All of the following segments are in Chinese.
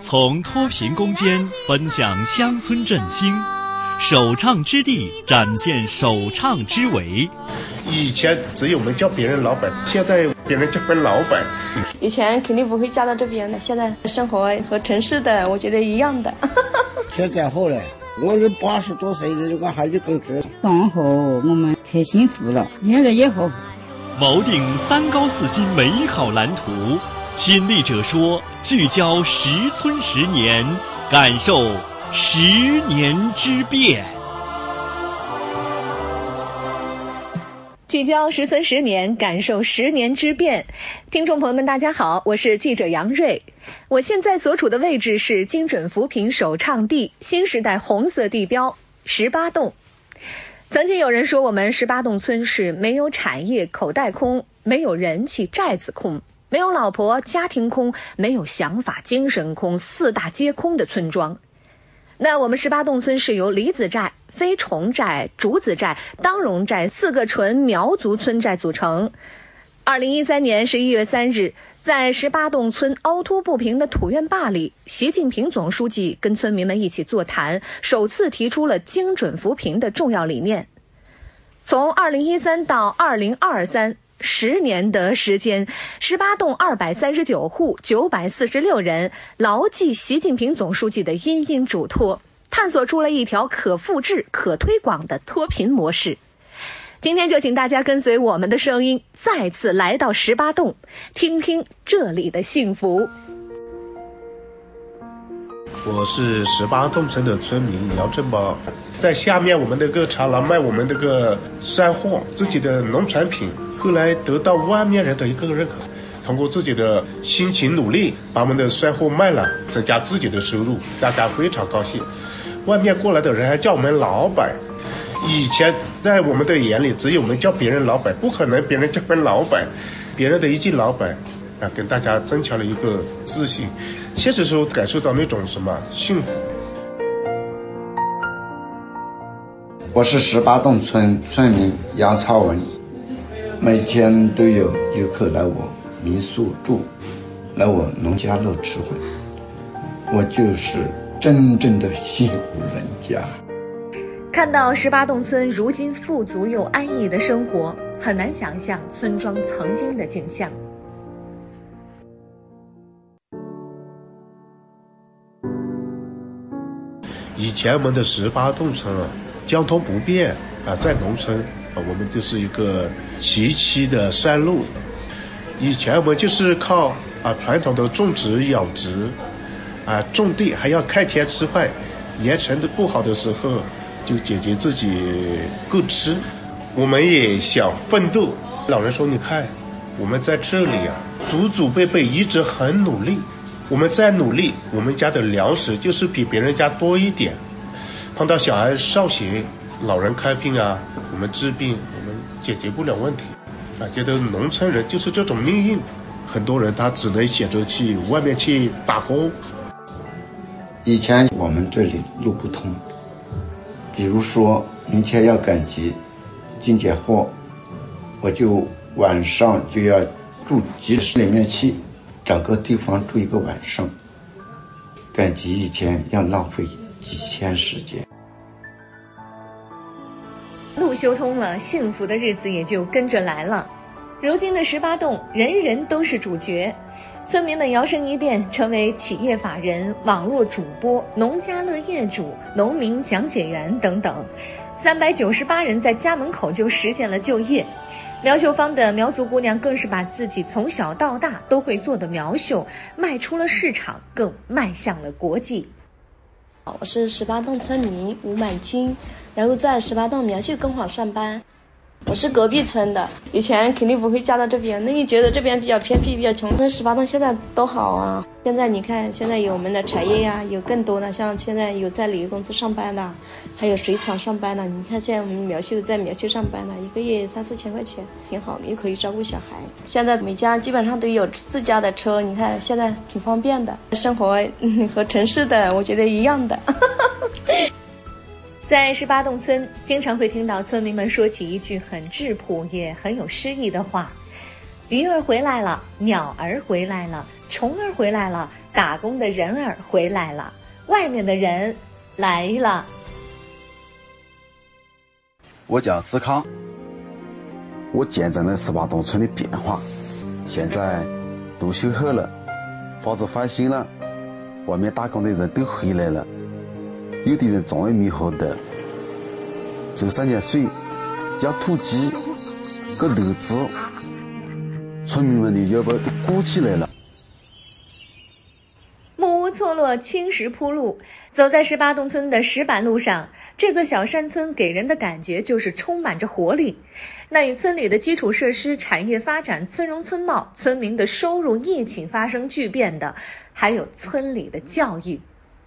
从脱贫攻坚分享乡村振兴，首倡之地展现首倡之为。 以前只有我们叫别人老板，现在别人叫我们老板。 以前肯定不会嫁到这边的，现在生活和城市的我觉得一样的。 现在好了，我是80多岁的这个孩子更值。 刚好我们太幸福了，现在也好。 锚定3高4新美好蓝图，亲历者说，聚焦10村10年，感受10年之变。 聚焦10村10年，感受10年之变。听众朋友们大家好，我是记者杨瑞。我现在所处的位置是精准扶贫首倡地新时代红色地标18洞。曾经有人说我们18洞村是没有产业口袋空，没有人气寨子空，没有老婆家庭空，没有想法精神空，4大皆空的村庄。那我们18洞村是由李子寨、飞虫寨、竹子寨、当荣寨4个纯苗族村寨组成。2013年11月3日，在18洞村凹凸不平的土院坝里，习近平总书记跟村民们一起座谈，首次提出了精准扶贫的重要理念。从2013到2023 10年的时间，18洞239户946人牢记习近平总书记的殷殷嘱托，探索出了一条可复制、可推广的脱贫模式。今天就请大家跟随我们的声音，再次来到18洞，听听这里的幸福。 我是18洞村的村民姚振宝，在下面我们这个长廊卖我们这个山货，自己的农产品，后来得到外面人的一个认可，通过自己的辛勤努力，把我们的山货卖了，增加自己的收入，大家非常高兴。外面过来的人还叫我们老板，以前在我们的眼里只有我们叫别人老板，不可能别人叫我们老板，别人的一句老板跟大家增强了一个自信，现实时候感受到那种什么幸福。 我是18洞村村民杨超文，每天都有游客来我民宿住，来我农家乐吃饭，我就是真正的幸福人家。 看到18洞村如今富足又安逸的生活，很难想象村庄曾经的景象。 以前我们的18洞村交通不便在农村我们就是一个崎岖的山路。以前我们就是靠传统的种植养殖种地，还要开田吃饭，盐城的不好的时候就解决自己够吃。我们也想奋斗，老人说你看我们在这里祖祖辈辈一直很努力，我们再努力，我们家的粮食就是比别人家多一点。碰到小孩上学，老人看病我们治病，我们解决不了问题觉得农村人就是这种命运，很多人他只能选择去外面去打工。 以前我们这里路不通，比如说明天要赶集进解货，我就晚上就要住集市里面去找个地方住一个晚上，赶集以前要浪费几天时间。 路修通了，幸福的日子也就跟着来了。如今的18洞，人人都是主角，村民们摇身一变，成为企业法人、网络主播、农家乐业主、农民讲解员等等。398人在家门口就实现了就业。苗绣坊的苗族姑娘更是把自己从小到大都会做的苗绣卖出了市场，更迈向了国际。 我是18洞村民吴满金，然后在18洞苗绣工坊上班。我是隔壁村的，以前肯定不会嫁到这边，那你觉得这边比较偏僻比较穷，但18洞现在都好现在你看现在有我们的茶叶有更多的，像现在有在铝业公司上班的，还有水厂上班的，你看现在我们苗绣在苗绣上班的，一个月3-4千块钱，挺好的，又可以照顾小孩。现在每家基本上都有自家的车，你看现在挺方便的，生活和城市的我觉得一样的。 在18洞村，经常会听到村民们说起一句很质朴也很有诗意的话： 鱼儿回来了，鸟儿回来了，虫儿回来了，打工的人儿回来了，外面的人来了。 我叫思康，我见证了18洞村的变化。现在都修好了，房子翻新了，外面打工的人都回来了，有的人种了猕猴桃，走3年水，养土鸡，割豆子，村民们的腰包都鼓起来了。 木屋错落，青石铺路，走在18洞村的石板路上，这座小山村给人的感觉就是充满着活力。那与村里的基础设施、产业发展、村容村貌、村民的收入一起发生巨变的，还有村里的教育。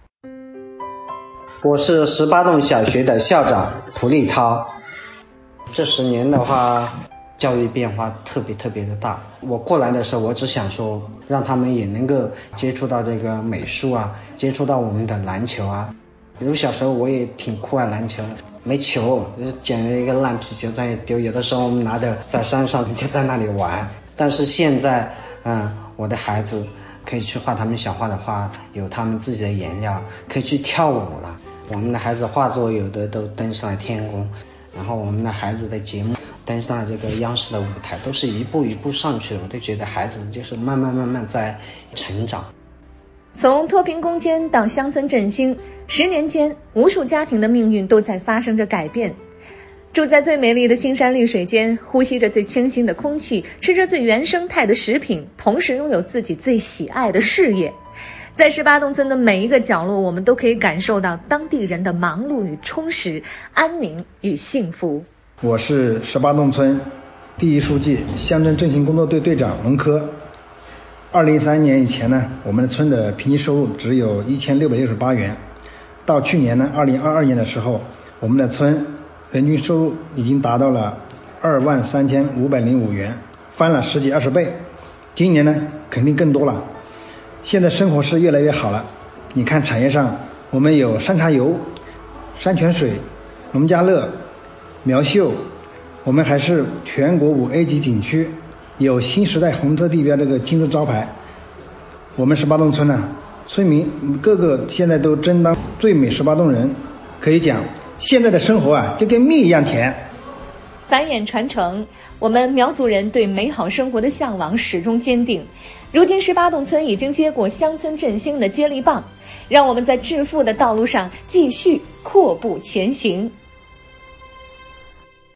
我是18洞小学的校长蒲立涛。这10年的话，教育变化特别的大。我过来的时候，我只想说让他们也能够接触到这个美术啊，接触到我们的篮球啊。比如小时候我也挺酷爱篮球，没球捡了一个烂皮球在那里丢，有的时候我们拿着在山上就在那里玩。但是现在我的孩子可以去画他们想画的画，有他们自己的颜料，可以去跳舞了。我们的孩子画作有的都登上了天宫，然后我们的孩子的节目登上了这个央视的舞台，都是一步一步上去的。我都觉得孩子就是慢慢在成长。 从脱贫攻坚到乡村振兴，10年间，无数家庭的命运都在发生着改变。住在最美丽的青山绿水间，呼吸着最清新的空气，吃着最原生态的食品，同时拥有自己最喜爱的事业。在18洞村的每一个角落，我们都可以感受到当地人的忙碌与充实，安宁与幸福。 我是18洞村第一书记、乡镇振兴工作队队长龙科。2013年以前呢，我们的村的平均收入只有1668元。到去年呢，2022年的时候，我们的村人均收入已经达到了23505元，翻了10几20倍。今年呢，肯定更多了。现在生活是越来越好了。你看产业上，我们有山茶油、山泉水、农家乐、苗秀，我们还是全国5A 级景区，有新时代红色地标这个金字招牌。我们18洞村呢，村民个个现在都争当最美18洞人，可以讲现在的生活就跟蜜一样甜。 繁衍传承，我们苗族人对美好生活的向往始终坚定。如今18洞村已经接过乡村振兴的接力棒，让我们在致富的道路上继续阔步前行。